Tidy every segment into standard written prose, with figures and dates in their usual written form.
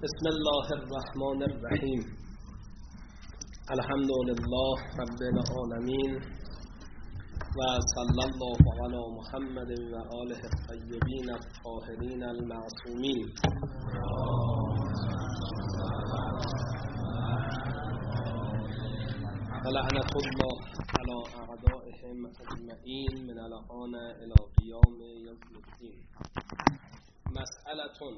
بسم الله الرحمن الرحیم. الحمد لله رب العالمین و صلی الله علی محمد و آله الطیبین الطاهرین المعصومین. و لعنة الله علی اعدائهم اجمعین من الان الی قیام یوم الدین. مسئلة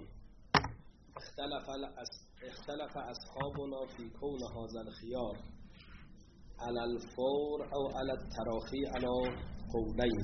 اختلف اصحابنا فی کون هذا الخيار على الفور او على التراخی على قولین.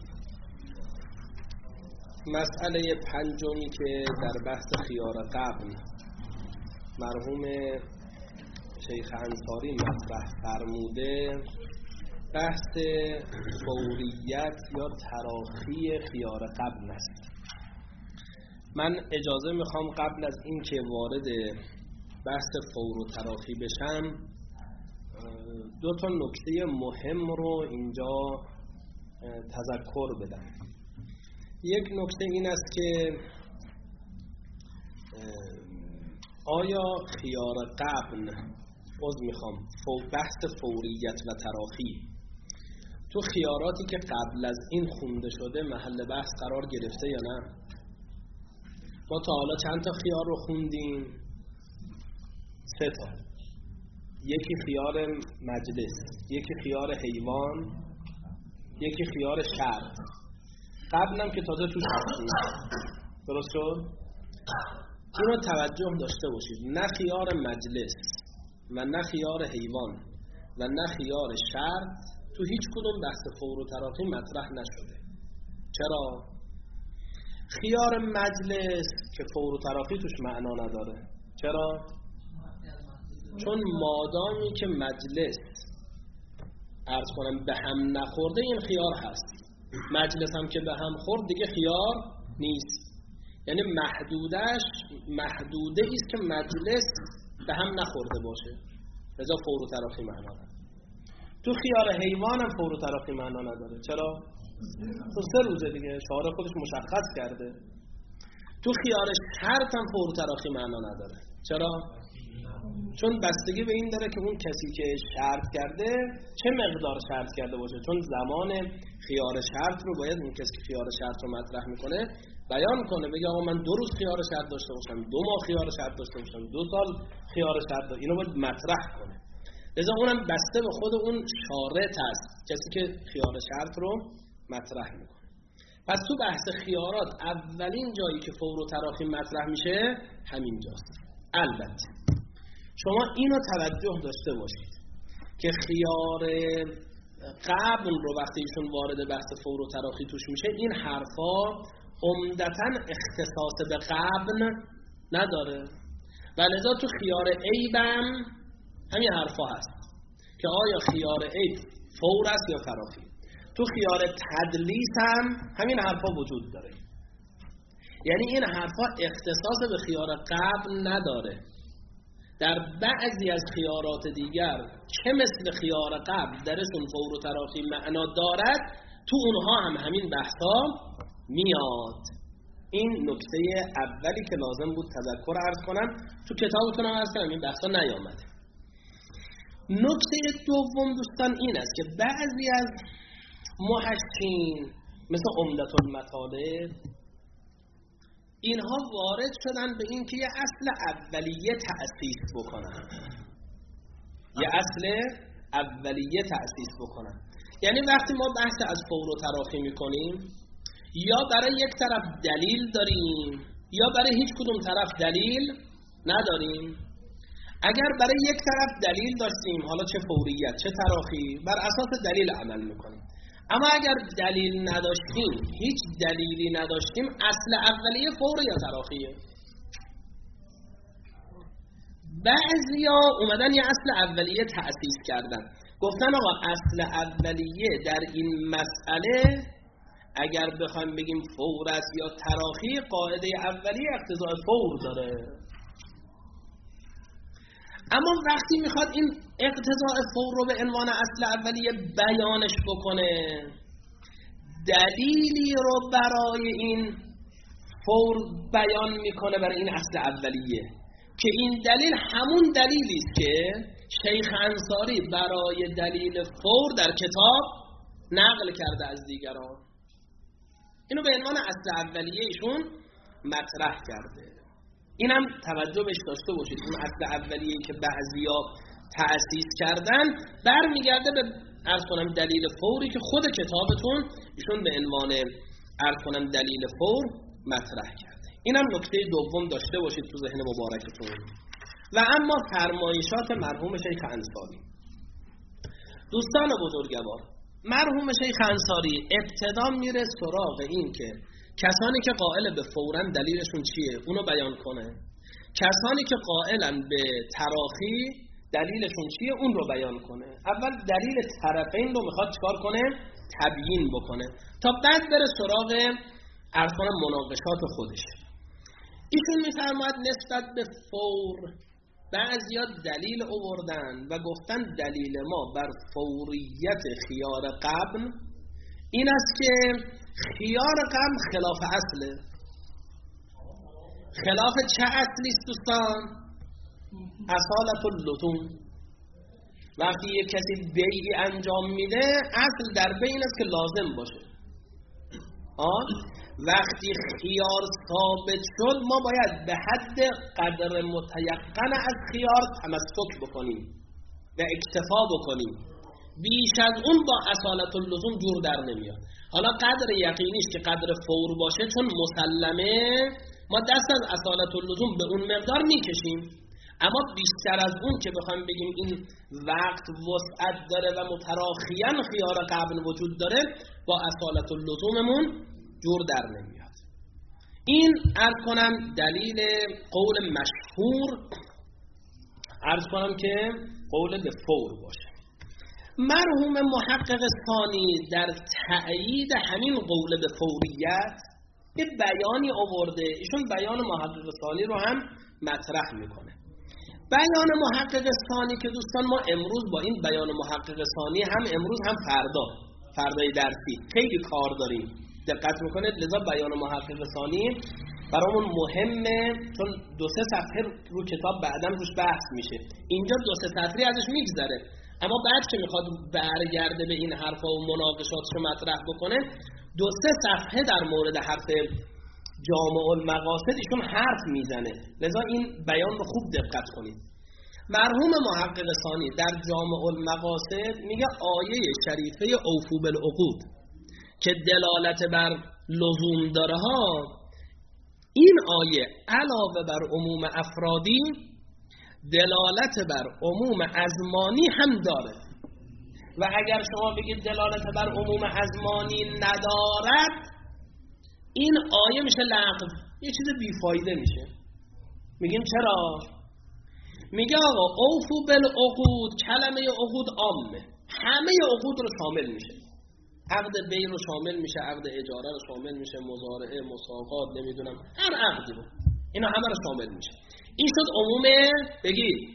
مسئله پنجمی که در بحث خیار قبل مرحوم شیخ انصاری مطرح فرموده، بحث فوریت یا تراخی خیار قبل است. من اجازه میخوام قبل از این که وارد بحث فور و تراخی بشم دو تا نکته مهم رو اینجا تذکر بدم. یک نکته این است که آیا خیار قبل بحث فوریت و تراخی تو خیاراتی که قبل از این خونده شده محل بحث قرار گرفته یا نه؟ ما تا حالا چند تا خیار رو خوندیم؟ 3 تا. یکی خیار مجلس، یکی خیار حیوان، یکی خیار شرط. قبلم که تازه توش هستیم. درست شد؟ اینو توجه داشته باشید، نه خیار مجلس و نه خیار حیوان و نه خیار شرط تو هیچ کدوم بحث فور و تراخی مطرح نشده. چرا؟ خیار مجلس که فور و تراخی توش معنا نداره. چرا؟ چون مادامی که مجلس عرض کنم به هم نخورده این خیار هست، مجلس هم که به هم خورد دیگه خیار نیست. یعنی محدوده ایست که مجلس به هم نخورده باشه، لذا فور و تراخی معنا نداره. تو خیار حیوان هم فور و تراخی معنا نداره. چرا؟ تو 3 روزه دیگه، شارع خودش مشخص کرده. تو خیار شرط هم فور و تراخی معنا نداره. چرا؟ چون بستگی به این داره که اون کسی که شرط کرده چه مقدار شرط کرده باشه. چون زمان خیار شرط رو باید اون کسی که خیار شرط رو مطرح میکنه بیان کنه، بگه آقا من 2 روز خیار شرط داشته باشم، 2 ماه خیار شرط داشته باشم، 2 سال خیار شرط داشته، اینو باید مطرح کنه. لذا اونم بسته به خود اون شارط هست، کسی که خیار شرط رو مطرح میکنه. پس تو بحث خیارات اولین جایی که فور و تراخی مطرح میشه همین جاست. البته شما اینو توجه داشته باشید که خیار قبل رو وقتی ایشون وارد بحث فور و تراخی توش میشه، این حرفا عمدتاً اختصاص به قبل نداره و لذا تو خیار عیبم همین حرفا هست که آیا خیار عیب فور است یا تراخی. تو خیار تدلیس هم همین حرفا وجود داره. یعنی این حرفا اختصاص به خیار قبل نداره. در بعضی از خیارات دیگر که مثل خیار قبل درشون فور و تراخی معنا دارد، تو اونها هم همین بحثا میاد. این نکته اولی که لازم بود تذکر عرض کنم. تو کتابتون هم عرض کنم این بحثا نیامده. نکته دوم دوستان این است که بعضی از محققین مثل عمدة المطالب اینها وارد شدن به این که یه اصل اولیه تأسیس بکنن، یه اصل اولیه تأسیس بکنن. یعنی وقتی ما بحث از فور و تراخی میکنیم، یا برای یک طرف دلیل داریم یا برای هیچ کدوم طرف دلیل نداریم. اگر برای یک طرف دلیل داشتیم، حالا چه فوریت چه تراخی، بر اساس دلیل عمل میکنیم. اما اگر دلیل نداشتیم، هیچ دلیلی نداشتیم، اصل اولیه فور یا تراخیه. بعضیا اومدن یه اصل اولیه تأسیس کردن، گفتن آقا اصل اولیه در این مسئله اگر بخوایم بگیم فور است یا تراخی، قاعده اولیه اقتضاء فور داره. اما وقتی میخواد این اقتضاء فور رو به عنوان اصل اولیه بیانش بکنه، دلیلی رو برای این فور بیان میکنه برای این اصل اولیه. که این دلیل همون دلیلی است که شیخ انصاری برای دلیل فور در کتاب نقل کرده از دیگران. اینو به عنوان اصل اولیه ایشون مطرح کرده. اینم توجه بهش داشته باشید. اون اصل اولیه‌ای که بعضیا تأسیس کردن برمیگرده به عرض کنم دلیل فوری که خود کتابتون ایشون به عنوان عرض کنم دلیل فور مطرح کرده. اینم نکته دوم داشته باشید تو ذهن مبارکتون. و اما فرمایشات مرحوم شیخ انصاری. دوستان بزرگوار، مرحوم شیخ انصاری ابتدا میره سراغ این که کسانی که قائل به فوراً دلیلشون چیه اونو بیان کنه، کسانی که قائلن به تراخی دلیلشون چیه اون رو بیان کنه. اول دلیل طرفین رو میخواد چکار کنه؟ تبیین بکنه تا بعد بره سراغ ارکان مناقشات خودش. ایشون میفرماید نسبت به فور بعضیا دلیل آوردن و گفتن دلیل ما بر فوریت خیار قبل این است که خیار قبل خلاف اصله. خلاف چه اصلی است دوستان؟ اصالت اللزوم. وقتی یک کسی بیعی انجام میده اصل در بین است که لازم باشه. وقتی خیار ثابت شد ما باید به حد قدر متیقن از خیار تمسک بکنیم و اکتفا بکنیم. بیش از اون با اصالت اللزوم جور در نمیاد. حالا قدر یقینیش که قدر فور باشه چون مسلمه ما دست از اصالت اللزوم به اون مقدار میکشیم، اما بیشتر از اون که بخوایم بگیم این وقت وسعت داره و متراخیاً خیار قبل وجود داره با اصالت اللزوممون جور در نمیاد. این عرض کنم دلیل قول مشهور عرض کنم که قول به فور باشه. مرحوم محقق ثانی در تأیید همین قول به فوریت یه بیانی آورده. ایشون بیان محقق ثانی رو هم مطرح میکنه. بیان محقق ثانی که دوستان ما امروز با این بیان محقق ثانی هم امروز هم فردای درسی خیلی کار داریم، دقت میکنید. لذا بیان محقق ثانی برامون مهمه چون 2-3 صفحه رو کتاب بعداً روش بحث میشه. اینجا 2-3 سطری ازش میگذره، اما بعد که میخواد برگرده به این حرفا و مناقشاتش رو مطرح بکنه 2-3 صفحه در مورد حرف جامع المقاصد ایشون حرف میزنه. لذا این بیان رو خوب دقت کنید. مرحوم محقق ثانی در جامع المقاصد میگه آیه شریفه اوفوا بالعقود که دلالت بر لزوم داره ها، این آیه علاوه بر عموم افرادی دلالت بر عموم ازمانی هم داره. و اگر شما بگید دلالت بر عموم ازمانی ندارد این آیه میشه لغو، یه چیز بیفایده میشه. میگیم چرا؟ میگه آقا اوفوا بالعقود، کلمه عقود عامه، همه عقود رو شامل میشه. عقد بی رو شامل میشه، عقد اجاره رو شامل میشه، مزارعه، مساقات، نمیدونم هر عقدی رو، اینا همه رو شامل میشه. این شد عموم بگید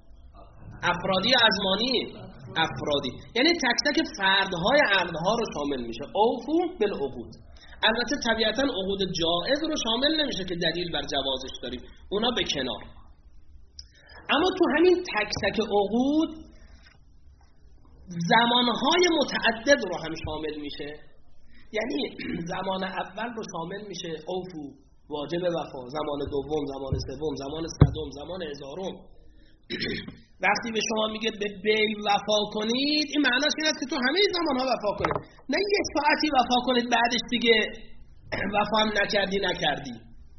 افرادی ازمانی افرادی، یعنی تک تک فردهای عقدها رو شامل میشه. اوفوا بالعقود. البته طبیعتا عقود جائز رو شامل نمیشه که دلیل بر جوازش داریم، اونا به کنار. اما تو همین تک تک عقود زمانهای متعدد رو هم شامل میشه. یعنی زمان اول رو شامل میشه اوفو واجب وفا، زمان دوم، زمان سوم، زمان صدم، زمان هزارم. وقتی به شما میگه به بی وفا کنید این معناش این است که تو همه زمانها وفا کنید، نه یک ساعتی وفا کنید بعدش دیگه وفا هم نکردی.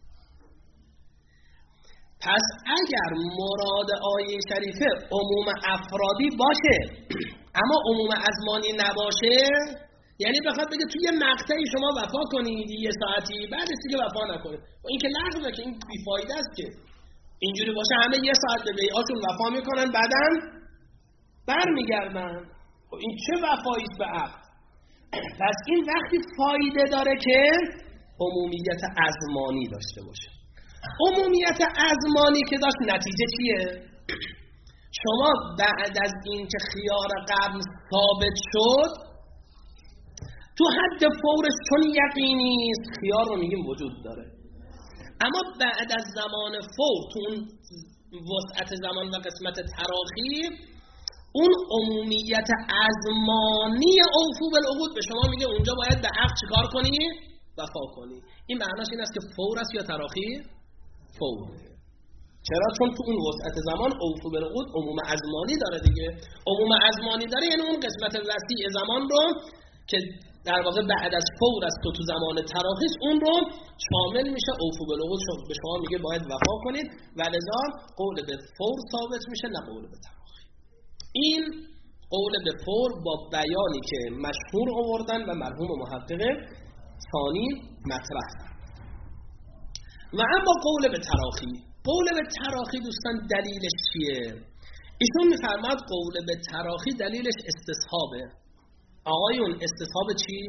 پس اگر مراد آیه شریفه عموم افرادی باشه اما عموم ازمانی نباشه، یعنی بخواد بگه توی یه مقطعی شما وفا کنید یه ساعتی بعدش دیگه وفا نکنید، و این که لغوه، که این بیفایده است. که اینجوری باشه همه یه ساعت به بیعاشون وفا میکنن بعدم برمیگردن، و این چه وفایی است به عقد؟ پس این وقتی فایده داره که عمومیت ازمانی داشته باشه. عمومیت ازمانی که داشت نتیجه چیه؟ شما بعد از این که خیار قبل ثابت شد تو حد فورش چون یقینی است خیار رو میگیم وجود داره. اما بعد از زمان فور تو اون وسعت زمان و قسمت تراخی اون عمومیت ازمانی اوفو بالعقود به شما میگه اونجا باید به عقد چیکار کنی؟ وفا کنی. این معناش این است که فور است یا تراخی؟ فور. چرا؟ چون تو اون وسعت زمان اوفو بالعقود عموم ازمانی داره دیگه. عموم ازمانی داره یعنی اون قسمت وسیع زمان رو که در واقع بعد از فور است تو زمان تراخیش اون رو شامل میشه. اوفو بالعقود به شما میگه باید وفا کنید و لذا قول به فور ثابت میشه نه قول به تراخی. این قول به فور با بیانی که مشهور آوردن و مرحوم محقق ثانی مطرح کرد. و اما قول به تراخی، قول به تراخی دوستان دلیلش چیه؟ ایشون میفرماد قول به تراخی دلیلش استصحابه. آقایون استصحاب چی؟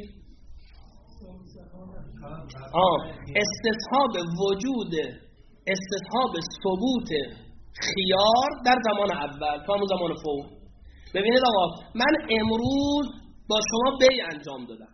استصحاب وجود، استصحاب ثبوت خیار در زمان اول تا همون زمان فور. ببینید آقا من امروز با شما بی انجام دادم،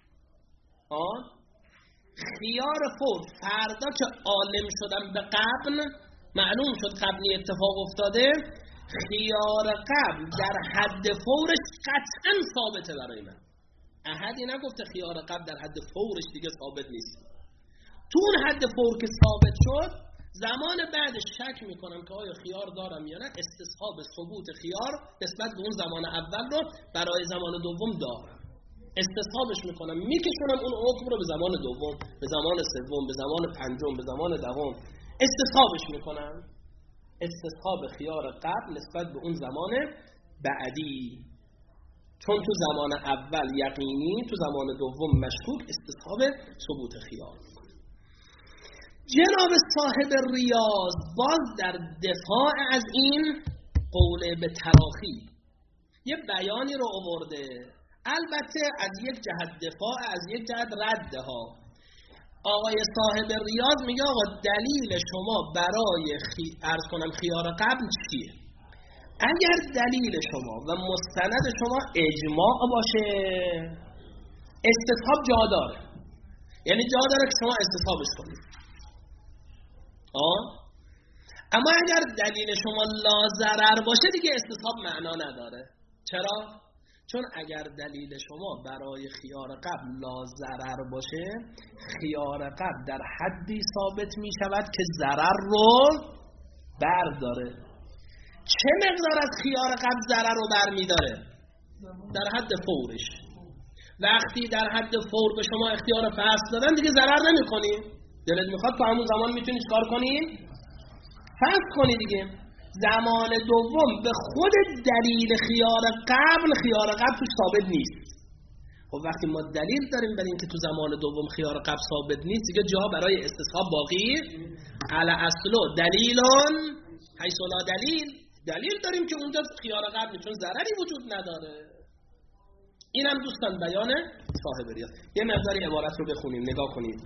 خیار فور فردا که عالم شدم به قبل معلوم شد قبلی اتفاق افتاده، خیار قبل در حد فورش قطعا ثابته برای من. احدی نگفته خیار قبل در حد فورش دیگه ثابت نیست. تو اون حد فور که ثابت شد زمان بعدش شک میکنم که آیا خیار دارم یا نه، استصحاب ثبوت خیار نسبت به اون زمان اول رو برای زمان دوم دارم، استصحابش میکنم، میکشونم اون حکم رو به زمان دوم، به زمان سوم، به زمان پنجم، به زمان دهم، استصحابش میکنم. استصحاب خیار قبل نسبت به اون زمان بعدی، چون تو زمان اول یقینی، تو زمان دوم مشکوک، استصحاب ثبوت خیار میکنه. جناب صاحب ریاض باز در دفاع از این قول به تراخی یه بیانی رو آورده، البته از یک جهت دفاع، از یک جهت رد ها. آقای صاحب ریاض میگه آقا دلیل شما برای عرض کنم خیار قبل چیه؟ اگر دلیل شما و مستند شما اجماع باشه استصحاب جا داره، یعنی جا داره که شما استصحابش کنید. اما اگر دلیل شما لا ضرر باشه دیگه استصحاب معنا نداره. چرا؟ چون اگر دلیل شما برای خیار قبل لا ضرر باشه، خیار قبل در حدی ثابت می شود که ضرر رو برداره. چه مقدار از خیار قبل ضرر رو برمی داره؟ در حد فورش. وقتی در حد فور به شما اختیار فصل دادن دیگه ضرر نمی کنی. دلت میخواد تو همون زمان میتونی چکار کنی؟ فصل کنی دیگه. زمان دوم به خود دلیل خیار قبل تو ثابت نیست. خب وقتی ما دلیل داریم برای اینکه تو زمان دوم خیار قبل ثابت نیست دیگه جا برای استصحاب باقی علی اصلو دلیلون حیث لا دلیل داریم که اونجا خیار قبل چون ضرری وجود نداره. اینم دوستان بیان صاحب ریاض. یه مقداری عبارت رو بخونیم نگاه کنید.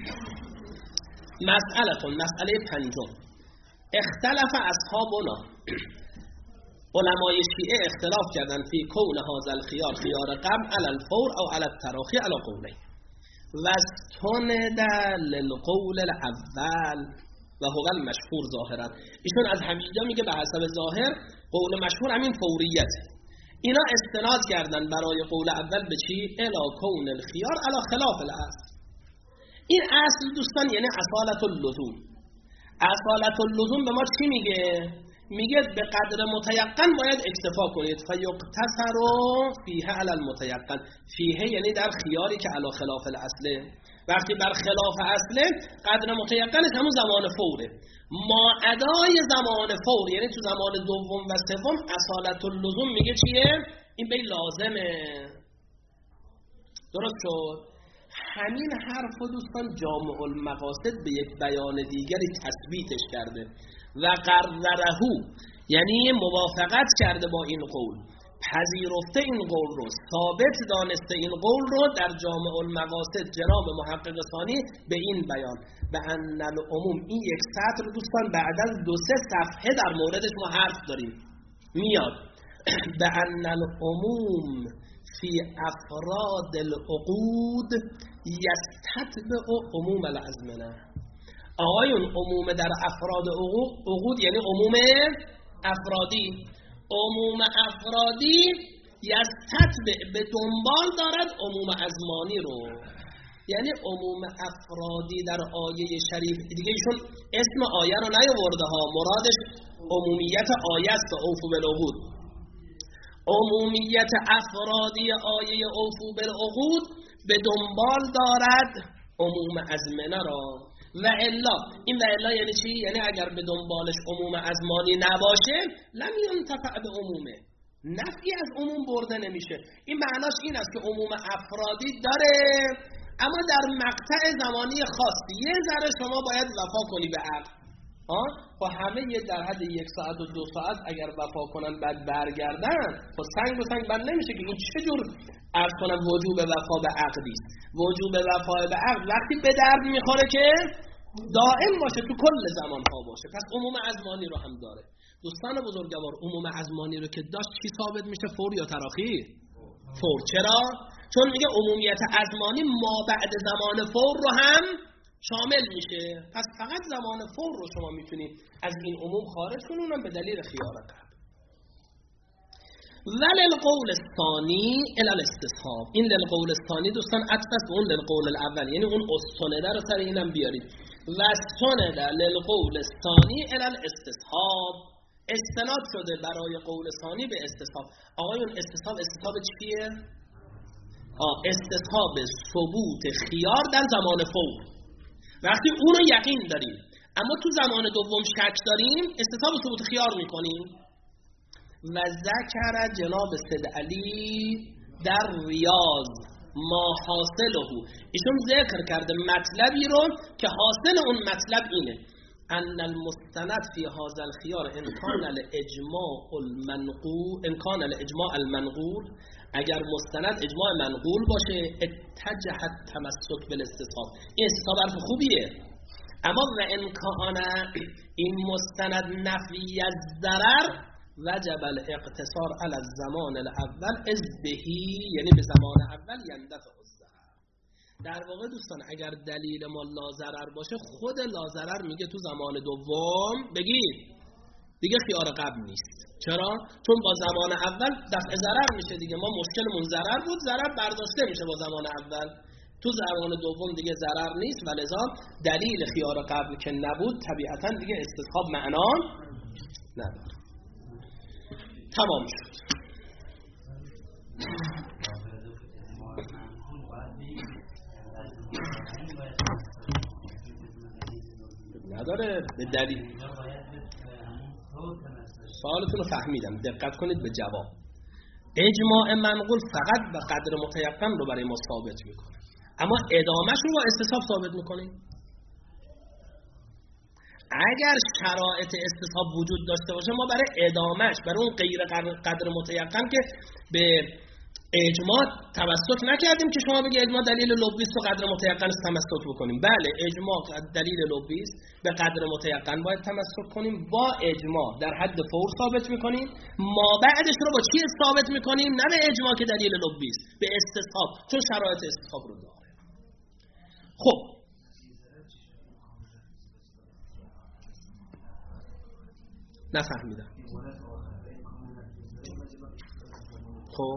مسئله پنجم، اختلاف اصحابنا، علمای شیعه اختلاف کردن فی کون هذا الخیار خیار قبل علی الفور او علی التراخی علی قولین و استند للقول الاول و هو المشهور ظاهرا. ایشون از همینجا میگه به حسب ظاهر قول مشهور همین فوریت. اینا استناد کردن برای قول اول به چی؟ الی کون الخیار علی خلاف الاصل. این اصل دوستان یعنی اصالت اللزوم. اصالت اللزوم به ما چی میگه؟ میگه به قدر متیقن باید اکتفا کنید. فیقتصر فیه علی المتیقن. فیه یعنی در خیاری که علی خلاف الاصله. وقتی بر خلاف اصله قدر متیقنش همون زمان فوره. ما ادای زمان فور یعنی تو زمان دوم و سوم اصالت اللزوم میگه چیه؟ این به لازمه. درست شد؟ همین حرف و دوستان جامع المقاصد به یک بیان دیگری تثبیتش کرده و قررهو یعنی موافقت کرده با این قول، پذیرفته این قول رو، ثابت دانسته این قول رو در جامع المقاصد جناب محقق ثانی به این بیان و ان العموم. این یک سطر دوستان بعد از 2-3 صفحه در موردش ما حرف داریم میاد. به ان العموم فی افراد العقود یستتبع عموم الازمنه. آقایون عموم در افراد عقود یعنی عموم افرادی. عموم افرادی یستتبع به دنبال دارد عموم ازمانی رو. یعنی عموم افرادی در آیه شریف دیگه ایشون اسم آیه رو نیاورده ها، مرادش عمومیت آیه است. اوفوا بالعقود، عمومیت افرادی آیه اوفوا بالعقود به دنبال دارد عموم ازمنه را. و الا، این و الا یعنی چی؟ یعنی اگر به دنبالش عموم ازمانی نباشه لم ینتفع به عمومه، نفی از عموم برده نمیشه. این معناش این است که عموم افرادی داره، اما در مقطع زمانی خاصی یه ذره شما باید وفا کنی به عقل. خب همه یه در حد 1 ساعت و 2 ساعت اگر وفا کنن بعد برگردن، خب سنگ به سنگ بند نمیشه که. این چه جور عرض کنم وجوب وفا به عقلی است؟ وجوب وفا به عقل وقتی به درد میخوره که دائم باشه، تو کل زمان ها باشه. پس عموم ازمانی رو هم داره. دوستان بزرگوار، عموم ازمانی رو که داشت چی ثابت میشه؟ فور یا تراخی؟ فور. چرا؟ چون میگه عمومیت ازمانی ما بعد زمان فور رو هم شامل میشه. پس فقط زمان فور رو شما میتونید از این عموم خارج کنید، اونم به دلیل خیار قبل. وللقول الثانی الی الاستصحاب. این للقول الثانی دوستان عطف است به اون للقول الاول، یعنی اون استنده رو سر اینم بیارید. و استنده للقول الثانی الی الاستصحاب، استناد شده برای قول ثانی به استصحاب. آقایون استصحاب چیه؟ استصحاب ثبوت خیار در زمان فور. وقتی اون رو یقین داریم اما تو زمان دوم شک داریم، استصحاب ثبوت خیار میکنیم. و ذکر جناب سید علی در ریاض ما حاصله، ایشون ذکر کرده مطلبی رو که حاصل اون مطلب اینه: ان المستند فی هذا الخيار ان كان الاجماع المنقول، اگر مستند اجماع منقول باشه اتجه التمسک بالاستصحاب. این استصحاب حرف خوبیه، اما و ان کان این مستند نفی الضرر وجب الاقتصار على الزمان الاول از بهی، یعنی به زمان اول یندفع الضرر. در واقع دوستان اگر دلیل ما لاضرر باشه، خود لاضرر میگه تو زمان دوم بگید دیگه خیار قبل نیست. چرا؟ چون با زمان اول دفع ضرر میشه دیگه. ما مشکلمون ضرر بود، ضرر برداشته میشه با زمان اول. تو زمان دوم دیگه ضرر نیست و لذا دلیل خیار قبل که نبود طبیعتا دیگه استصحاب معنا نداره. تمام شد. نداره به دلیل. سوالتون رو فهمیدم، دقت کنید به جواب. اجماع منقول فقط به قدر متیقن رو برای ما ثابت میکنه، اما ادامهش رو با استصحاب ثابت میکنیم. اگر شرایط استصحاب وجود داشته باشه، ما برای ادامهش، برای اون غیر قدر متیقن که به اجماع توسط نکردیم که شما بگی اجماع دلیل لبی است و قدر متیقن است تمسک بکنیم. بله، اجماع دلیل لبی است، به قدر متیقن باید تمسک کنیم. با اجماع در حد فور ثابت میکنیم، ما بعدش رو با چی ثابت میکنیم؟ نه به اجماع که دلیل لبی است، به استصحاب، چون شرایط استصحاب رو داره. خب نفهمیدم. خب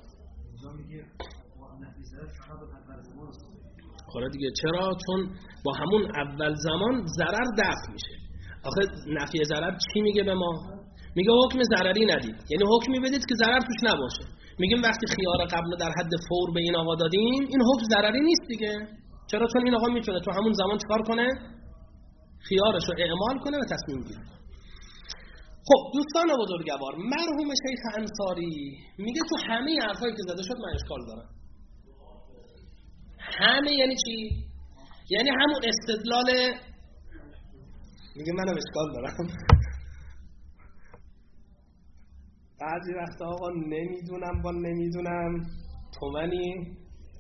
خب دیگه چرا؟ چون با همون اول زمان ضرر دفع میشه. آخه نفی ضرر چی میگه به ما؟ میگه حکم ضرری ندید، یعنی حکمی بدید که ضرر توش نباشه. میگیم وقتی خیار قبل در حد فور به این آقا دادیم، این حکم ضرری نیست دیگه. چرا؟ چون این آقا میتونه تو همون زمان چکار کنه؟ خیارش رو اعمال کنه و تصمیم گیری کنه. خب دوستان بزرگوار، مرحوم شیخ انصاری میگه تو همه حرفایی که زده شد من اشکال دارم. همه یعنی چی؟ یعنی همون استدلال، میگه منم اشکال دارم. بعضی وقتا آقا نمیدونم با نمیدونم تومنی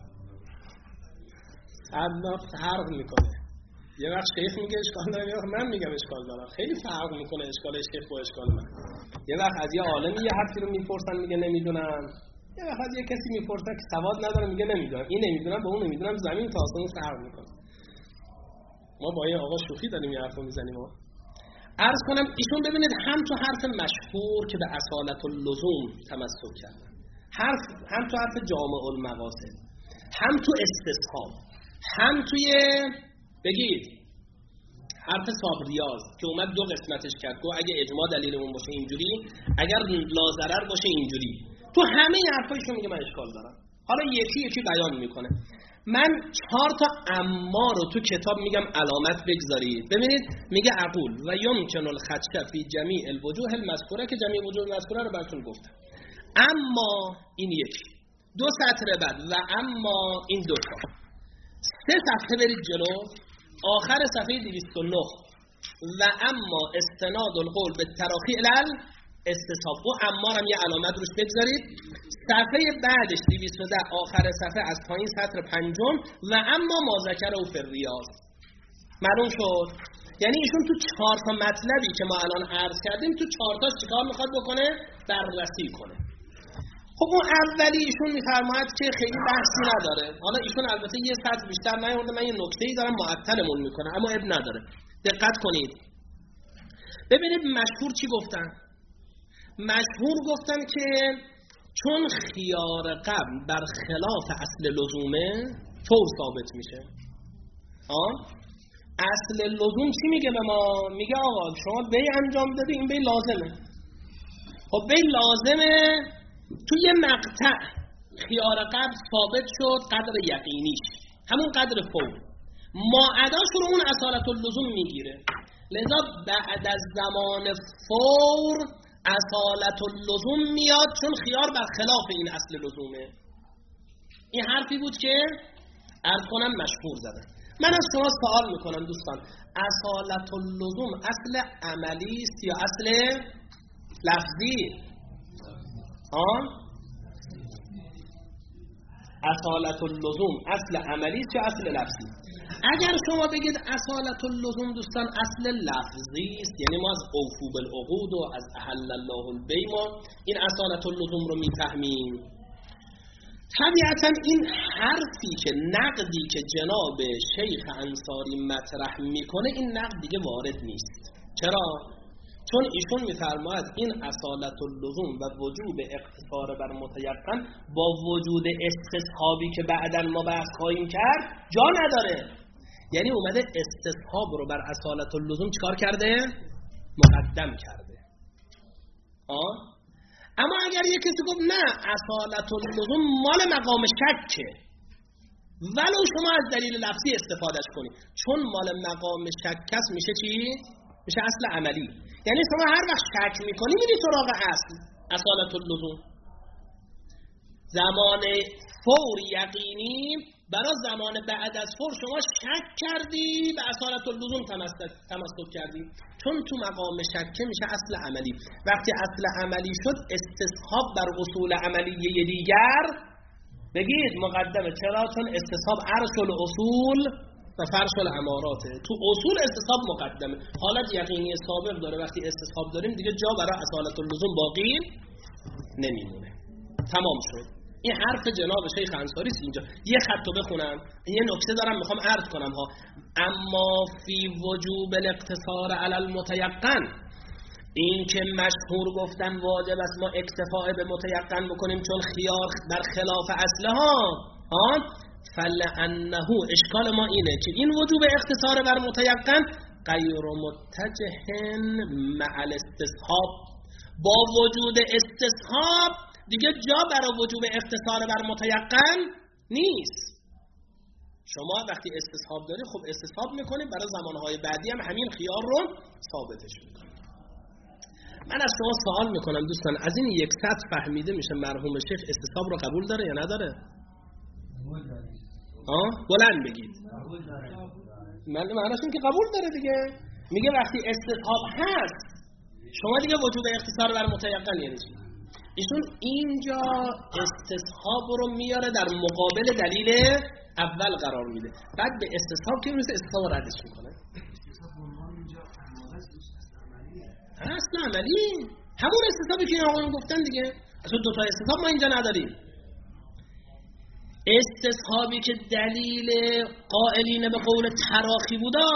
صد فرق میکنه. یه وقت شیخ میگه اشکال دارم، یه وقت من میگم اشکال دارم. خیلی فرق میکنه اشکال شیخ با اشکال من. یه وقت از یه عالمی یه حرفی رو میپرسن میگه نمیدونم، یه وقت از یه کسی میپرسن که سواد نداره میگه نمیدونم. این نمیدونم با اون نمیدونم زمین تا آسمون فرق میکنه. ما با این آقا شوخی داریم یه حرفو میزنیم. عرض کنم ایشون ببینید هم تو حرف مشهور که به اصالت اللزوم تمسک کردن، هم تو حرف جامع المقاصد، هم تو استصحاب، هم توی بگید حرف صاحب ریاض که اومد دو قسمتش کرد، گفت اگه اجماع دلیلمون باشه اینجوری، اگر لاضرر باشه اینجوری. تو همه این حرفایشون میگه من اشکال دارم. حالا یکی یکی بیان میکنه. من 4 تا اما رو تو کتاب میگم علامت بگذارید. ببینید میگه اقول و یمکن الخدش فی جمیع الوجوه المذکوره که جمیع وجوه المذکوره رو براتون گفتم. اما این یکی، 2 سطر بعد و اما این 2 تا، 3 صفحه برید جلو، آخر صفحه 209 و اما استناد القول به تراخی الال استصحاب. و اما هم یه علامت روش بگذارید. صفحه بعدش 210 آخر صفحه از پایین سطر 5 و اما ما ذکر او فی الریاض. معلوم شد؟ یعنی ایشون تو 4 تا مطلبی که ما الان عرض کردیم تو 4 تاش چیکار میخواد بکنه؟ بررسی کنه. خب اون اولی ایشون میفرماید که خیلی بحثی نداره. حالا ایشون البته یه سطر بیشتر نیورده، من یه نکته‌ای دارم معطلمون میکنه اما اب نداره. دقت کنید. ببینید مشهور چی گفتن؟ مشهور گفتن که چون خیار قبل بر خلاف اصل لزومه فور ثابت میشه. اصل لزوم چی میگه به ما؟ میگه آقا شما بی انجام دادی، این بی لازمه. خب بی لازمه، تو یه مقطع خیار قبل ثابت شد قدر یقینیش، همون قدر فور، ماعداش رو اون اصالت اللزوم میگیره. لذا بعد از زمان فور اصالت اللزوم میاد، چون خیار برخلاف این اصل لزومه. این حرفی بود که عرض کنم مشهور زدن. من از شما سوال میکنم دوستان، اصالت اللزوم اصل عملی است یا اصل لفظی؟ اصالت اللزوم اصل عملی است یا اصل لفظی؟ اگر شما بگید اصالت اللزوم دوستان اصل لفظی است، یعنی ما از اوفو بالعقود و از احل الله البیع این اصالت اللزوم رو میفهمیم. طبیعتا این حرفی که نقدی که جناب شیخ انصاری مطرح میکنه، این نقد دیگه وارد نیست. چرا؟ چون ایشون میفرماید این اصالت اللزوم و وجوب اقتصار بر متیقن با وجود استصحابی که بعداً ما بحث خواهیم کرد جا نداره. یعنی اومده استصحاب رو بر اصالت اللزوم چکار کرده؟ مقدم کرده. اما اگر یک کسی گفت نه اصالت اللزوم مال مقام شکه، ولو شما از دلیل لفظی استفادهش کنید، چون مال مقام شک است میشه چی؟ میشه اصل عملی. یعنی شما هر وقت شک میکنی میری سراغ اصالت اللزوم. زمان فور یقینی، برای زمان بعد از فور شما شک کردی به اصالت اللزوم تمسک کردی، چون تو مقام شکه میشه اصل عملی. وقتی اصل عملی شد استصحاب بر اصول عملیه دیگر بگید مقدمه. چرا؟ چون استصحاب عرش الاصول و فرش الاماراته. تو اصول استصحاب مقدمه. حالت یقینی سابق داره. وقتی استصحاب داریم دیگه جا برای اصالت اللزوم باقی نمیمونه. تمام شد. این حرف جناب شیخ انصاری است. اینجا یه خطو بخونم، یه نکته دارم میخوام عرض کنم ها. اما فی وجوب الاقتصار علی المتیقن، این که مشهور گفتن واجب است ما اکتفاء به متیقن بکنیم چون خیار بر خلاف اصلها، فلانه اشکال ما اینه که این وجوب اقتصار بر متیقن غیر متجه مع الاستصحاب، با وجود استصحاب دیگه جا برای وجوب اقتصار بر متیقن نیست. شما وقتی استصحاب داری خب استصحاب میکنید، برای زمانهای بعدی هم همین خیار رو ثابتش میکنید. من از شما سوال میکنم دوستان، از این 100 فهمیده میشه مرحوم شیخ استصحاب رو قبول داره یا نداره؟ بلند بگید. معنیش این که قبول داره دیگه. میگه وقتی استصحاب هست شما دیگه وجوب اقتصار بر متیقن یعنی چی؟ ایشون اینجا استصحاب رو میاره در مقابل دلیل اول قرار میده، بعد به استصحاب که میرسه استصحاب ردش میکنه. اصلا عملی همون استصحابی که این آقایون گفتن دیگه. اصلا 2 تا استصحاب ما اینجا نداریم. استصحابی که دلیل قائلین به قول تراخی بودا،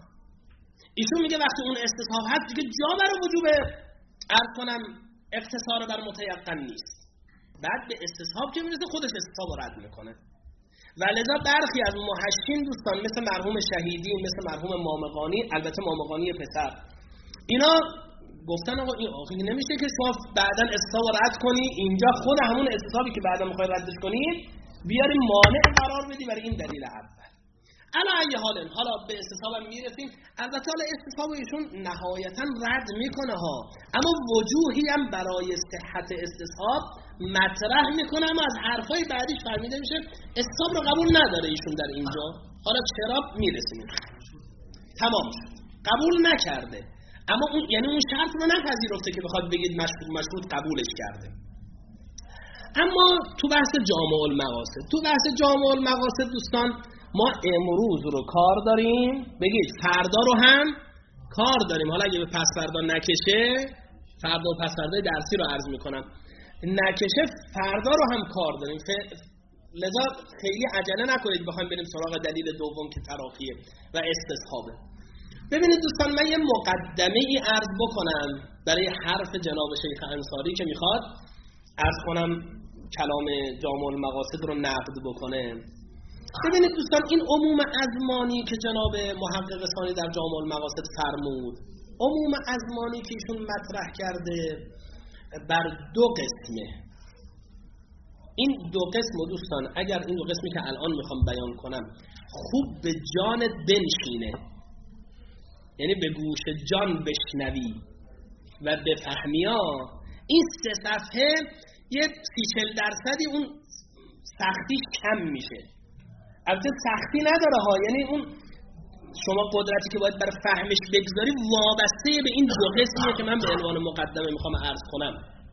ایشون میگه وقتی اون استصحاب هست دیگه جا برای وجوب عرض کنم اقتصار بر متیقن نیست. بعد به استصحاب که میرسه خودش استصحاب رد میکنه. ولذا برخی از محشین دوستان مثل مرحوم شهیدی، مثل مرحوم مامقانی، البته مامقانی پسر، اینا گفتن آقا این آخری نمیشه که شما بعداً استصحاب رد کنی، اینجا خود همون استصحابی که بعدا میخوای ردش کنی بیاری مانع قرار بدی برای این دلیل اول. علا ای حالا به استصحاب هم میرسیم. البته حالا استصحاب ایشون نهایتاً رد میکنه ها، اما وجوهی هم برای صحت استصحاب مطرح میکنه، اما از حرفای بعدیش فهمیده میشه استصحاب رو قبول نداره ایشون در اینجا. حالا چرا میرسیم؟ تمام شد، قبول نکرده، اما اون یعنی اون شرط رو نپذیرفته که بخواد بگید مشروط قبولش کرده. اما تو بحث جامع المقاصد دوستان ما امروز رو کار داریم، بگید فردا رو هم کار داریم. حالا اگه به پس فردا نکشه، فردا و پس فردای درسی رو عرض میکنم، نکشه فردا رو هم کار داریم. لذا خیلی عجله نکنید بخوایم بریم سراغ دلیل دوم که تراخیه و استصحابه. ببینید دوستان، من یه مقدمه ای عرض بکنم برای حرف جناب شیخ انصاری که میخواد عرض کنم کلام جامع المقاصد رو نقد بکنه. ببینید دوستان، این عموم ازمانی که جناب محقق ثانی در جامع المقاصد فرمود، عموم ازمانی که ایشون مطرح کرده بر دو قسمه. این دو قسم دوستان اگر این دو قسمی که الان میخوام بیان کنم خوب به جانت بنشینه، یعنی به گوش جان بشنوی و بفهمی ها، این 3 صفحه یه 30-40% اون سختیش کم میشه. البته سختی نداره ها، یعنی اون شما قدرتی که باید برای فهمش بگذاری وابسته به این دو قسمیه که من به عنوان مقدمه میخوام عرض کنم.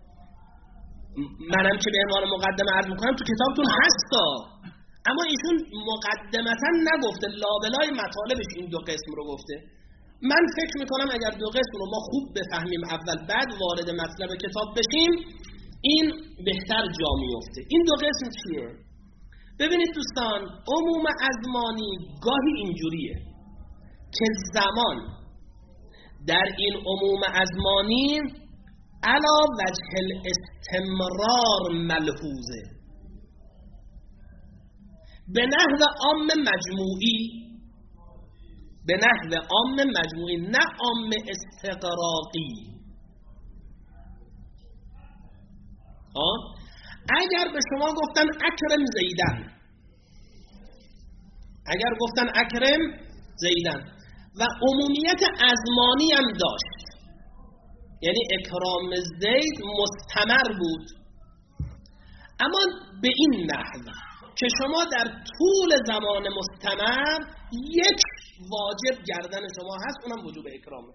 منم که به عنوان مقدمه عرض میکنم تو کتابتون هستا، اما ایشون مقدمتا نگفته، لابلای مطالبش این دو قسم رو گفته. من فکر میکنم اگر دو قسم رو ما خوب بفهمیم اول، بعد وارد مطلب کتاب بشیم، این بهتر جا میفته. این دو قسم چیه؟ ببینید دوستان، عموم ازمانی گاهی اینجوریه که زمان در این عموم ازمانی علا وجه الاستمرار ملحوظه، به نحو عام مجموعی، نه عام استقراقی. اگر به شما گفتن اکرم زیدن و عمومیت ازمانی هم داشت، یعنی اکرام زید مستمر بود، اما به این نحو که شما در طول زمان مستمر یک واجب گردن شما هست، اونم وجوب اکرامه.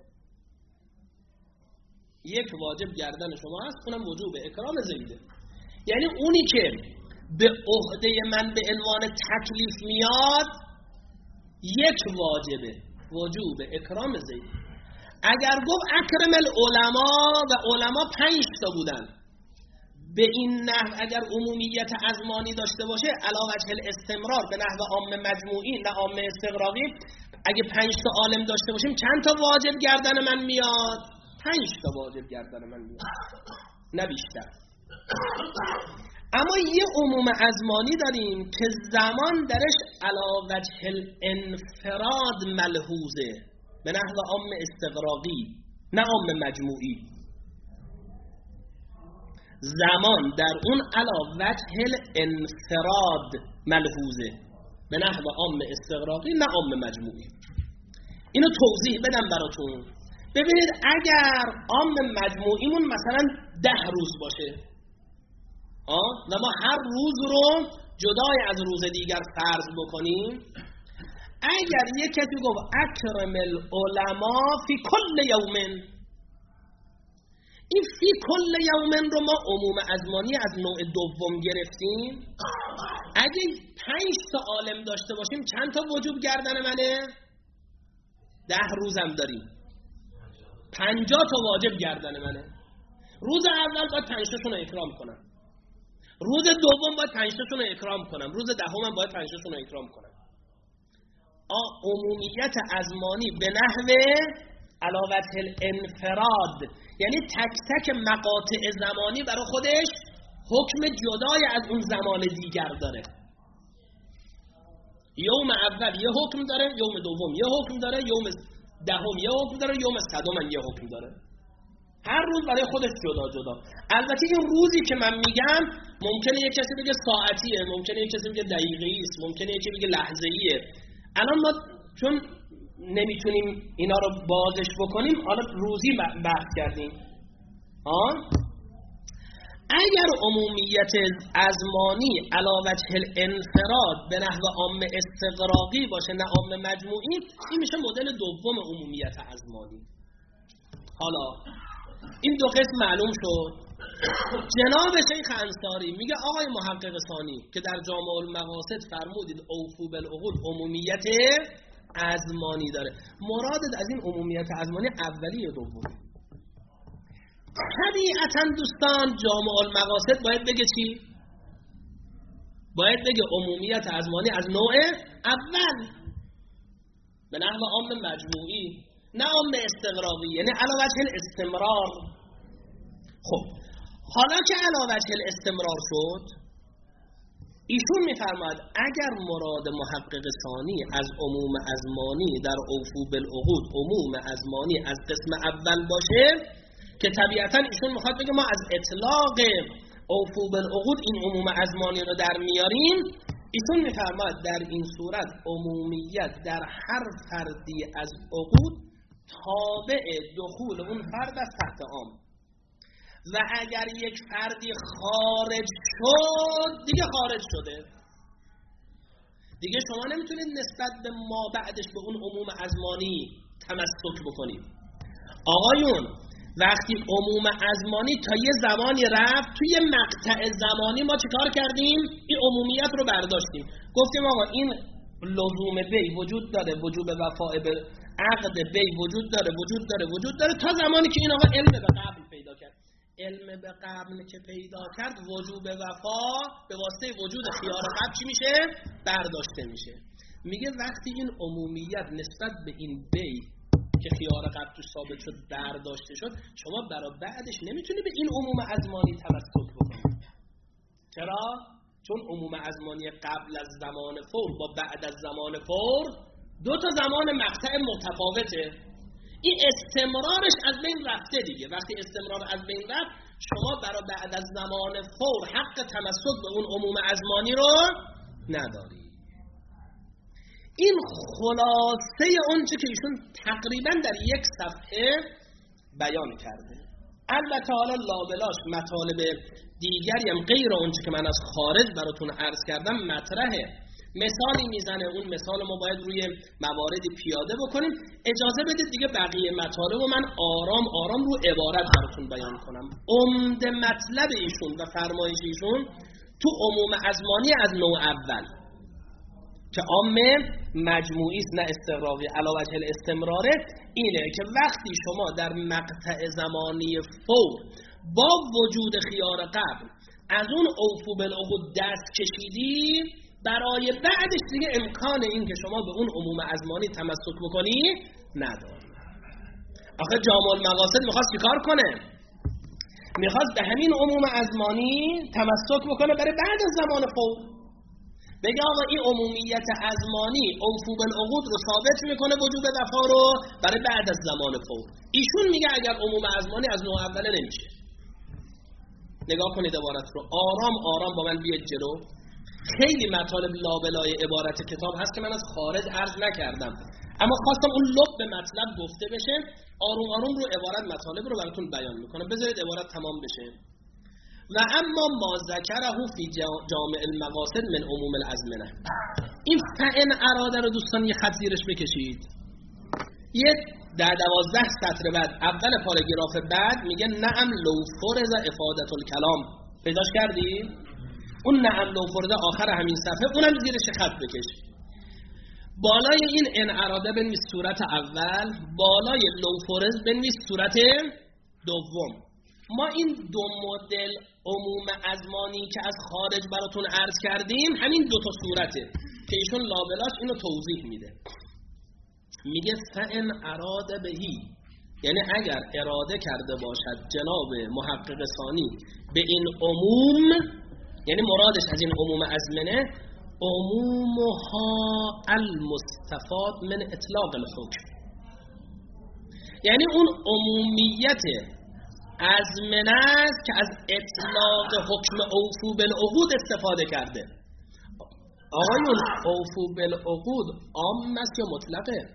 یک واجب گردن شما هست، اونم وجوب اکرام زیده. یعنی اونی که به عهده من به عنوان تکلیف میاد یک واجبه، وجوب اکرام زید. اگر گفت اکرم العلماء و علما 5 تا بودن، به این نحو اگر عمومیت ازمانی داشته باشه علی وجه الاستمرار به نحو عام مجموعی نه عام استقراقی، اگه 5 تا عالم داشته باشیم چند تا واجب گردن من میاد؟ 5 تا واجب گردن من میاد، نه بیشتر. اما یه عموم ازمانی داریم که زمان درش علی وجه الانفراد ملحوظه، به نحو عام استقراقی نه عام مجموعی. زمان در اون علی وجه الانفراد ملحوظه، به نحو عام استقراقی نه عام مجموعی. اینو توضیح بدم براتون. ببینید اگر عام مجموعیمون مثلا 10 روز باشه و ما هر روز رو جدای از روز دیگر فرض بکنیم، اگر یک کسی گفت اکرم العلماء فی کل یومن، این فی کل یومن رو ما عموم ازمانی از نوع دوم گرفتیم. اگه 5 تا عالم داشته باشیم چند تا وجوب گردن منه؟ 10 روزم داریم، 50 تا واجب گردن منه. روز اول باید 5 تاشون رو اکرام کنم، روز دوم باید 5 تاشون رو اکرام کنم، روز دهم باید 5 تاشون رو اکرام کنم. عمومیت ازمانی به نحو علاوه الانفراد، یعنی تک تک مقاطع زمانی برای خودش حکم جدای از اون زمان دیگر داره. یوم اول یه حکم داره، یوم دوم یه حکم داره، یوم دهم یه حکم داره، یوم صدم یه حکم داره. هر روز برای خودش جدا جدا. البته این روزی که من میگم ممکنه یک کسی بگه ساعتیه، ممکنه یک کسی بگه دقیقه‌ای است، ممکنه یکی بگه لحظه‌ایه. الان ما چون نمیتونیم اینا رو بازش بکنیم، حالا روزی بحث کردیم. اگر عمومیت ازمانی علی وجه الانفراد به نحو عام استغراقی باشه نه عام مجموعی، این میشه مدل دوم عمومیت ازمانی. حالا این دو قسم معلوم شد. جناب شیخ انصاری میگه آقای محقق ثانی که در جامع المقاصد فرمودید اوفو بالعقود عمومیت ازمانی داره، مرادت از این عمومیت ازمانی اولی یا دومی؟ طبیعتاً دوستان جامع المقاصد باید بگه چی؟ باید بگه عمومیت ازمانی از نوع اول به نحو عام مجموعی نه عام استغراقی، یعنی علی وجه الاستمرار. خب حالا که علی وجه الاستمرار شد، ایشون میفرماید اگر مراد محقق ثانی از عموم ازمانی در اوفو بالعقود عموم ازمانی از قسم اول باشه، که طبیعتاً ایشون میخواد بگه ما از اطلاق اوفو بالعقود این عموم ازمانی رو در میاریم، ایشون میفرماید در این صورت عمومیت در هر فردی از عقود تابع دخول اون فرد از تحت عام، و اگر یک فردی خارج شد دیگه خارج شده، دیگه شما نمیتونید نسبت به ما بعدش به اون عموم ازمانی تمسک بکنید. آقایون وقتی عموم ازمانی تا یه زمانی رفت، توی مقطع زمانی ما چیکار کردیم؟ این عمومیت رو برداشتیم، گفتیم آقا این لزوم بی وجود داره، وجوب وفاء به عقد بی وجود داره تا زمانی که این آقا علم به قبل پیدا کرد. علم به قبل که پیدا کرد وجوب وفا به واسطه وجود خیار قبل چی میشه؟ برداشته میشه. میگه وقتی این عمومیت نسبت به این بی که خیار قبل توش ثابت شد برداشته شد، شما برای بعدش نمیتونی به این عموم ازمانی تمسک بکنید. چرا؟ چون عموم ازمانی قبل از زمان فور با بعد از زمان فور دو تا زمان مقطع متفاوته. این استمرارش از بین رفته دیگه. وقتی استمرار از بین رفت، شما برای بعد از زمان فور حق تمسک به اون عموم ازمانی رو نداری. این خلاصه اون چه که ایشون تقریبا در یک صفحه بیان کرده. البته حالا لابلاش مطالب دیگری هم غیر اون چه که من از خارج براتون عرض کردم مطرحه. مثالی میزنه، اون مثال ما باید روی مواردی پیاده بکنیم. اجازه بدید دیگه بقیه مطالب رو من آرام آرام رو عبارت براتون بیان کنم. عمده مطلب ایشون و فرمایش ایشون تو عموم ازمانی از نوع اول که عام مجموعی است نه استغراقی علی وجه الاستمراره، اینه که وقتی شما در مقطع زمانی فور با وجود خیار قبل از اون اوفو بالعقود دست کشیدی، برای بعدش دیگه امکان این که شما به اون عموم ازمانی تمسک بکنی نداری. آخه جامع المقاصد میخواست چیکار کنه؟ میخواست به همین عموم ازمانی تمسک بکنه برای بعد از زمان فور. بگه آقا این عمومیت ازمانی اوفو بالعقود رو ثابت میکنه وجوب وفا رو برای بعد از زمان فور. ایشون میگه اگر عموم ازمانی از نوع اوله نمیشه. نگاه کنید عبارت رو، آرام آرام با من بیاید جلو. خیلی مطالب لابلای عبارت کتاب هست که من از خارج عرض نکردم، اما خواستم اون لب به مطلب گفته بشه. آروم آروم رو عبارت مطالب رو براتون بیان میکنم. بذارید عبارت تمام بشه. و اما ما ذکره فی جامع المقاصد من عموم الازمنه، این فعن اراده رو دوستان یه خط زیرش بکشید. یه 10-12 سطر بعد اول پاراگراف بعد میگه نعم لو فرض افادة الکلام. پیداش کردی؟ اون نعم لو فرض آخر همین صفحه، اونم زیرش خط بکش. بالای این ان اراده بنویس صورت اول، بالای لو فرض بنویس صورت دوم. ما این دو مدل عموم ازمانی که از خارج براتون عرض کردیم همین دو تا صورته که ایشون لابلاش اینو توضیح میده. میگه فَإِنْ أَرَادَ بِهِ، یعنی اگر اراده کرده باشد جناب محقق ثانی به این عموم، یعنی مرادش از این عموم ازمنه عمومها المستفاد من اطلاق الحکم، یعنی اون عمومیت ازمنه است که از اطلاق حکم اوفو بالعقود استفاده کرده. آقایون اوفو بالعقود عام است یا مطلقه؟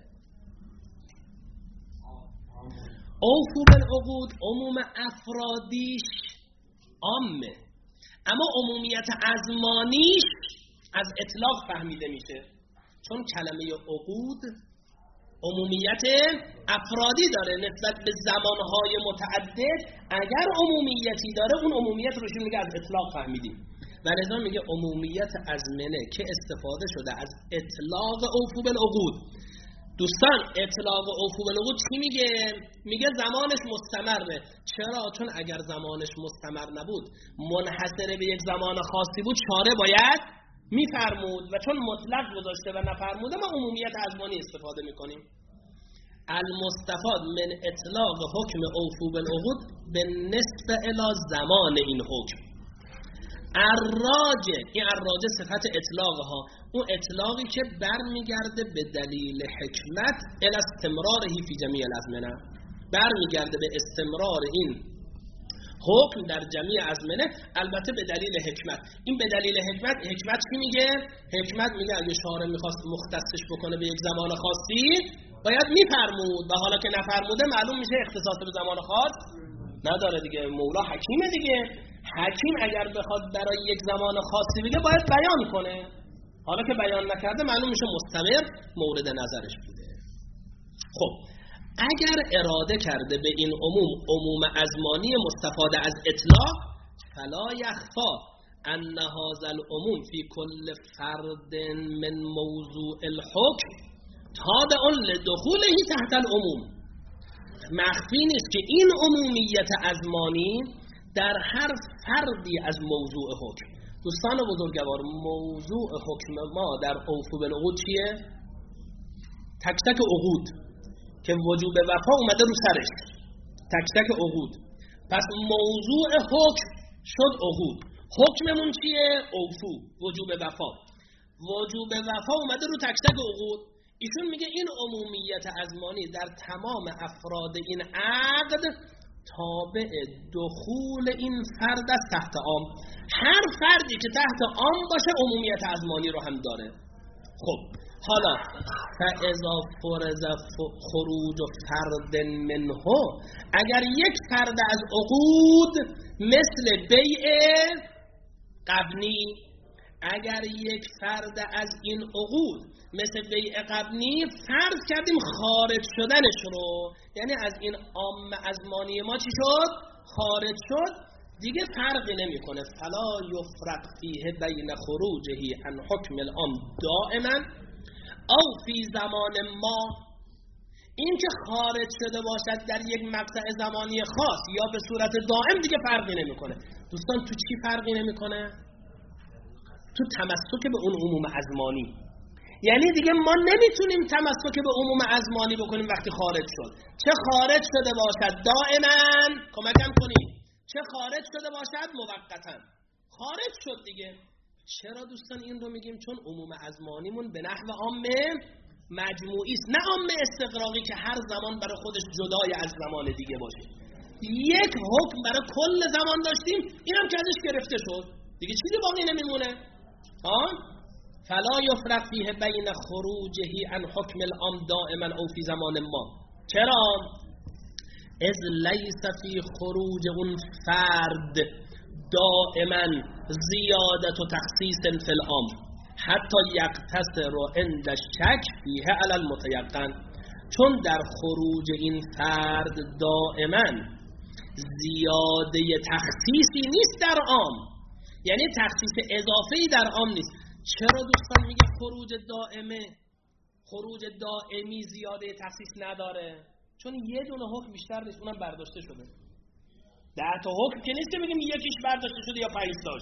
اوفو بالعقود عموم افرادیش عامه، اما عمومیت ازمانیش از اطلاق فهمیده میشه، چون کلمه عقود عمومیت افرادی داره نسبت به زمانهای متعدد. اگر عمومیتی داره اون عمومیت روش میگه از اطلاق فهمیدیم، و لذا میگه عمومیت ازمنه که استفاده شده از اطلاق اوفو بالعقود. دوستان اطلاق اوفو بالعقود چی میگه؟ میگه زمانش مستمره. چرا؟ چون اگر زمانش مستمر نبود، منحصر به یک زمان خاصی بود، شارع باید میفرمود، و چون مطلق گذاشته و نفرموده ما عمومیت ازمانی استفاده میکنیم. المستفاد من اطلاق حکم اوفو بالعقود به نسبت الی زمان این حکم. الراجع، این الراجع صفت اطلاق ها، اون اطلاقی که برمیگرده به دلیل حکمت الی استمرارهی فی جمیع الازمنه، برمیگرده به استمرار این حکم در جمیع ازمنه، البته به دلیل حکمت. این به دلیل حکمت چی میگه؟ حکمت میگه اگه شارع میخواست مختصش بکنه به یک زمان خاصی باید میفرمود، و حالا که نفرموده معلوم میشه اختصاص به زمان خاص نداره دیگه. مولا حکیمه دیگه، حکیم اگر بخواد برای یک زمان خاصی بگه باید بیان کنه، حالا که بیان نکرده معلوم میشه مستمر مورد نظرش بوده. خب اگر اراده کرده به این عموم ازمانی مستفاده از اطلاق، فلا یخفا ان هذا العموم فی کل فرد من موضوع الحکم تابع لدخوله تحت العموم. مخفی نیست که این عمومیت ازمانی در هر فردی از موضوع حکم. دوستان بزرگوار، موضوع حکم ما در اوفو بالعقود چیه؟ تک تک عقود که وجوب وفا اومده رو سرش، تک تک عقود. پس موضوع حکم شد عقود، حکممون چیه؟ اوفو، وجوب وفا. وجوب وفا اومده رو تک تک عقود. ایشون میگه این عمومیت ازمانی در تمام افراد این عقد تابع دخول این فرد از تحت عام. هر فردی که تحت عام باشه عمومیت ازمانی رو هم داره. خب حالا فاذا فرض خروج فرد منه، اگر یک فرد از عقود مثل بیع قبنی، اگر یک فرد از این عقود مثل بیع قبنی فرض کردیم خارج شدنش رو، یعنی از این عام ازمانی ما چی شد؟ خارج شد، دیگه فرقی نمیکنه. فلا یفرق فیه بین خروجه عن حکم العام دائما او فی زمان ما. این که خارج شده باشد در یک مقطع زمانی خاص یا به صورت دائم دیگه فرقی نمیکنه. دوستان تو چی فرقی نمیکنه؟ تو تمسک به اون عموم ازمانی. یعنی دیگه ما نمیتونیم تمسک به عموم ازمانی بکنیم وقتی خارج شد. چه خارج شده باشد دائما، کمکم کنید، چه خارج شده باشد موقتا. خارج شد دیگه. چرا دوستان این رو میگیم؟ چون عموم ازمانیمون به نحو عام مجموعی است، نه عام استقراقی که هر زمان برای خودش جدای از زمان دیگه باشه. یک حکم برای کل زمان داشتیم، اینم که ازش گرفته شد دیگه، چیزی باقی نمیمونه. فلا یفرق فیه بین خروجه عن حکم العام دائما او فی زمان ما. چرا؟ اذ لیس فی خروج اون فرد دائما زیادت و تخصیص فی العام حتی یقتصر عند الشک فیه علی المتیقن. چون در خروج این فرد دائما زیاده تخصیصی نیست در عام، یعنی تخصیص اضافه‌ای در عام نیست. چرا دوستان میگه خروج دائمه؟ خروج دائمی زیاده تخصیص نداره، چون یه دونه حکم بیشتر نیست، اونم برداشته شده. 10 تا حکم که نیست که بگیم یکیش برداشته شده یا 5 تاش.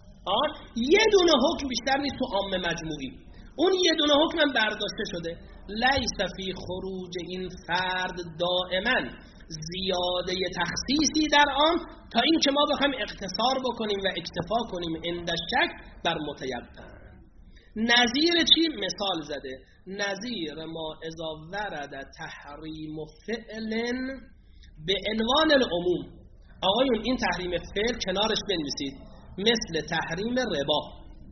یه دونه حکم بیشتر نیست تو عام مجموعی. اون یه دونه حکم هم برداشته شده. لیس فی خروج این فرد دائما زیاده تخصیصی در آن تا این که ما بخوایم اقتصار بکنیم و اکتفا کنیم عند شک بر متیقن. نظیر چی؟ مثال زده. نظیر ما اذا ورد تحریم فعل به عنوان العموم. آقایون این تحریم فعل کنارش بنویسید. مثل تحریم ربا.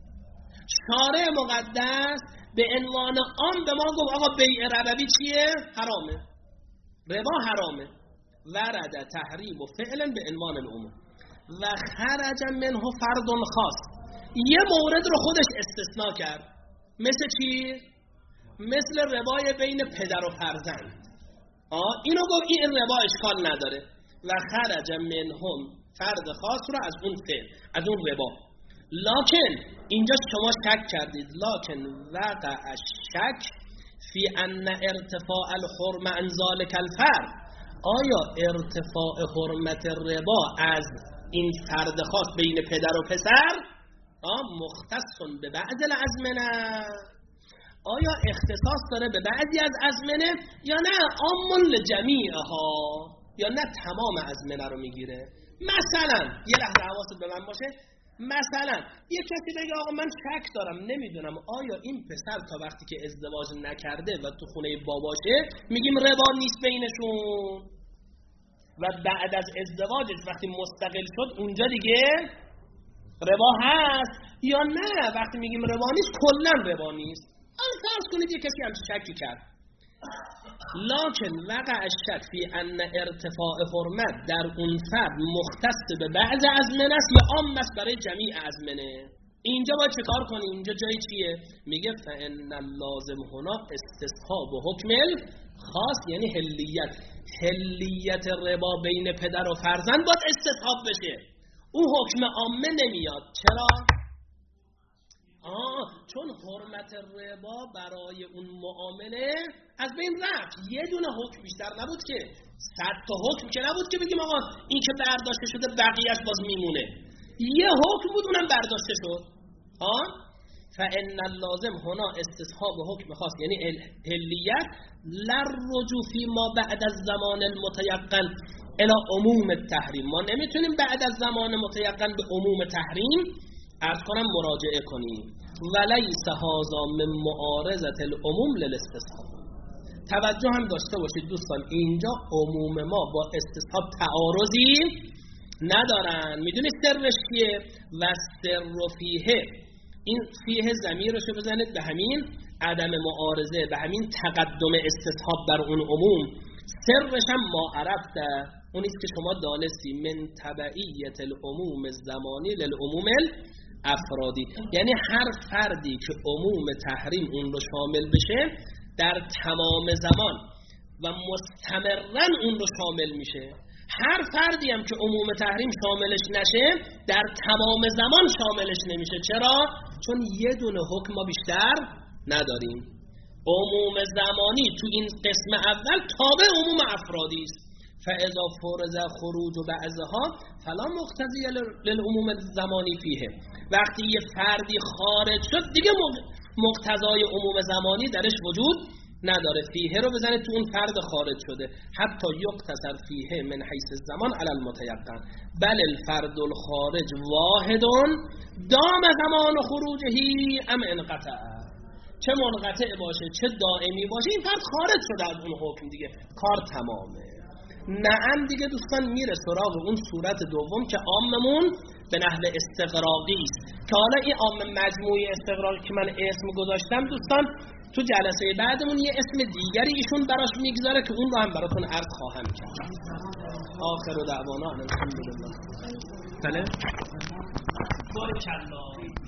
شارع مقدس به عنوان عام به ما گفت آقا بیع ربوی چیه؟ حرامه. ربا حرامه. ورد تحریم فعلا به عنوان العموم و خرج منه فرد خاص. یه مورد رو خودش استثناء کرد. مثل چی؟ مثل ربای بین پدر و فرزند. اینو گفت این ربا اشکال نداره. و خرج منهم فرد خاص رو از اون فعل، از اون ربا. لکن اینجا شما شک کردید. لکن وقع الشک فی ان ارتفاع الحرم عن ذلك الفرد. آیا ارتفاع حرمت ربا از این فرد خاص بین پدر و پسر مختص به بعض الازمنه؟ آیا اختصاص داره به بعضی از ازمنه یا نه عام لجمیعها، یا نه تمام ازمنه رو میگیره؟ مثلا یه لحظه حواست به من باشه. مثلا یه کسی بگه آقا من شک دارم، نمیدونم آیا این پسر تا وقتی که ازدواج نکرده و تو خونه باباشه میگیم ربا نیست بینشون، و بعد از ازدواجش وقتی مستقل شد اونجا دیگه ربا هست، یا نه وقتی میگیم ربا نیست کلا ربا نیست. فرض کنید یه کسی هم شکی کرد. لکن وقع الشک فی ان ارتفاع حرمت در اون فرد مختص به بعض ازمنه است یا عام است برای جمیع ازمنه. اینجا باید چه کار کنیم؟ اینجا جای چیه؟ میگه فان اللازم هنا استصحاب حکم خاص، یعنی حلیت ربا بین پدر و فرزند باید استصحاب بشه. اون حکم عامه نمیاد. چرا؟ چون حرمت ربا برای اون معامله از بین رفت. یه دونه حکم بیشتر نبود که 100 تا حکم که نبود که بگیم آقا این که برداشته شده بقیه‌اش باز میمونه. یه حکم بود اونم برداشته شد. فان اللازم هنا استصحاب حکم خاص، یعنی حلیت للرجوع فی ما بعد از زمان المتیقن الی عموم التحریم. ما نمیتونیم بعد از زمان متیقن به عموم تحریم عرض کنم مراجعه کنیم. ولیس هذا من معارضة العموم للاستصحاب. توجه هم داشته باشید دوستان، اینجا عموم ما با استصحاب تعارضی ندارن. میدونید سرش چیه؟ و سر فیه، این فیه ضمیرشو بزنید به همین عدم معارضه، به همین تقدم استصحاب بر اون عموم. سرش هم ما عرفته، اونیست که شما دانستی من تبعیت العموم الزمانی للعموم افرادی، یعنی هر فردی که عموم تحریم اون رو شامل بشه در تمام زمان و مستمرا اون رو شامل میشه. هر فردی هم که عموم تحریم شاملش نشه در تمام زمان شاملش نمیشه. چرا؟ چون یه دونه حکم ما بیشتر نداریم. عموم زمانی تو این قسم اول تابع عموم افرادی است. فاذا فرض خروج بعضها فلا مقتضی للعموم الزمانی فیه. وقتی یه فردی خارج شد دیگه مقتضای عموم زمانی درش وجود نداره. فیه رو بزنید تو اون فرد خارج شده. حتی یقتصر فیه من حیث الزمان علی المتیقن بل الفرد الخارج واحد دام زمان خروجهی ام انقطع. چه منقطع باشه چه دائمی باشه این فرد خارج شده از اون حکم دیگه، کار تمامه. نعم دیگه دوستان میره سراغ اون صورت دوم که عاممون به نحو استغراقی است، که حالا این عام مجموعی استغراقی که من اسم گذاشتم دوستان تو جلسه بعدمون یه اسم دیگری ایشون براش میگذاره که اون رو هم براتون عرض خواهم کرد. آخر دعوانا الحمدلله. بله بارکالله.